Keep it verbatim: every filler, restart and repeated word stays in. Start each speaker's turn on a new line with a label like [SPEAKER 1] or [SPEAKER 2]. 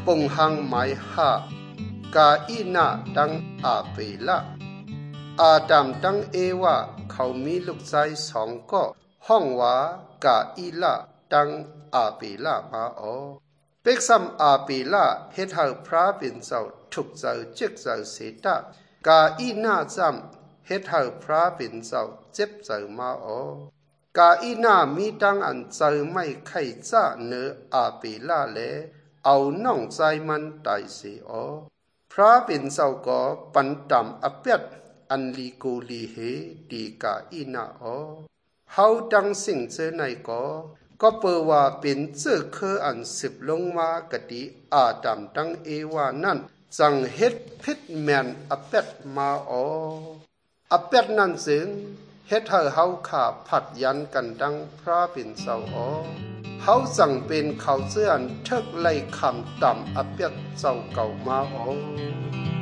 [SPEAKER 1] ปงหังไม้หากาอีนาดังอาเปละอาดัมดังเอวาเขามีลูกชายสองก็ห้องว่ากาอีละดังอาเปละมาออเป็กซัมอาเปละเฮ็ดให้พระเป็นเจ้าทุกเจ้าจึกเจ้าเสตากาอีนาจำเฮ็ดให้พระเป็นเจ้าเจ็บเจ้ามาออกาอีนามีดังอันเจ้าไม่ไข่จ้าเนื้ออาเปละเลเอาน้องใจมันตายเสียอพระเป็นเจ้าก็ปันตำอเปียดอันลีกูลีเฮดีกาอีนาอเฮาดังสิ่งเจอในก็ก็เปว่าเป็นเจ้าเคออันสิบลงมากะติอาดัมดังเอวานั่นจังเฮ็ดพิษแมนอเปียดมาออเปียดนั่นจึงเฮ็ดให้เฮาขาผัดยันกันดังพระเป็นเจ้าอเฮาจังเป็นเขาเสื้ออันเทิกไล่คำต่ำอเปียดเจ้าเก่ามาอ